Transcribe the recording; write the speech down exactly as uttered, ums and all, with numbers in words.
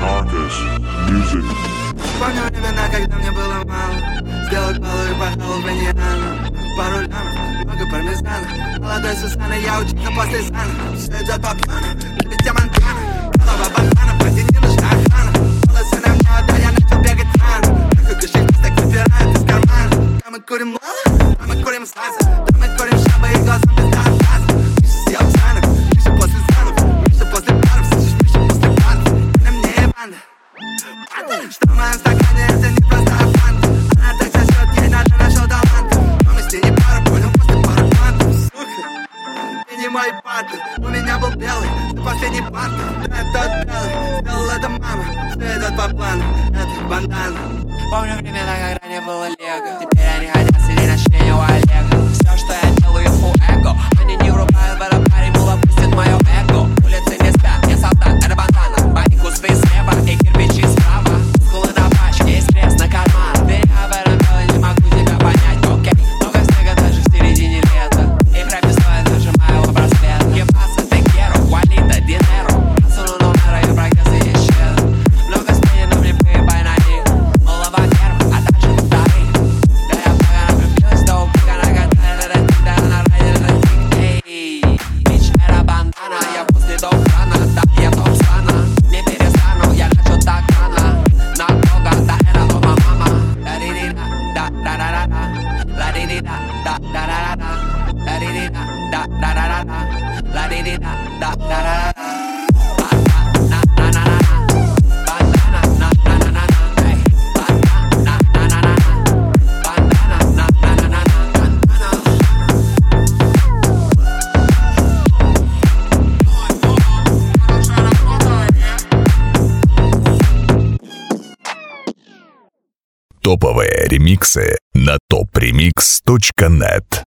Marcus Music. Помню времена, когда мне было мало. Сделать баллы и пахал в Венеяна. Пару лямов, много пармезана. Молодой Сусана, я учился после сана. Все идет по плану, любите Монтана. Голова банана, вроде не нужна охрана. Волосы на мне, да я начал бегать рано. Нахуй кошельки так выбирают из кармана. Да мы курим мало, да мы курим сразу. Да мы курим шабы и глазом без отказа. Миша съел санок, Миша после санов. Миша после паров, слышишь, Миша после паров. На мне и банда. Что в моем стакане, это не просто фанта. Она так сосет, ей надо нашел талант. Но мы с ней не пара, понял, после пары фантов. Сука, ты не мой партнер. У меня был белый, ты последний партнер. Да, тот белый, сделал это мама. Все идет по плану, это бандана. Помню времена, когда не было лего. Теперь они хотят сидеть на члене у Олега. Все, что я делаю, full эго. Они не врубают в этот парень, мула пустит мое эго. Улицы не спят, я солдат, это бандана. Мои кусты слева и кирпичи справа. Скулы на пачке, есть крест на карман. Ты я в этом деле не могу тебя понять, окей. Много снега даже в середине лета. И в рэпе стоит даже моего браслета. Ебаться, ты геро, валита, динеро. Отсуну номера и прогрессы исчез. Много смене, но мне поебай на них. Голова первых, а дальше вторых. Да я погано влюбилась, да упыка на гадале. Да ты, да на ради, да ты, эй. Бич, это бандана, я после доукрана. Да, я топ-стана, не перестану, я начал так рано. Надолго, да, это дома мама. Да-ди-ди-да, да-да-да-да-да. Ла-ди-ди-да, да-да-да-да-да. Ла-ди-ди-да, да-да-да-да-да. Ла-ди-ди-да, да-да-да-да-да. Топовые ремиксы на топ ремикс точка нет.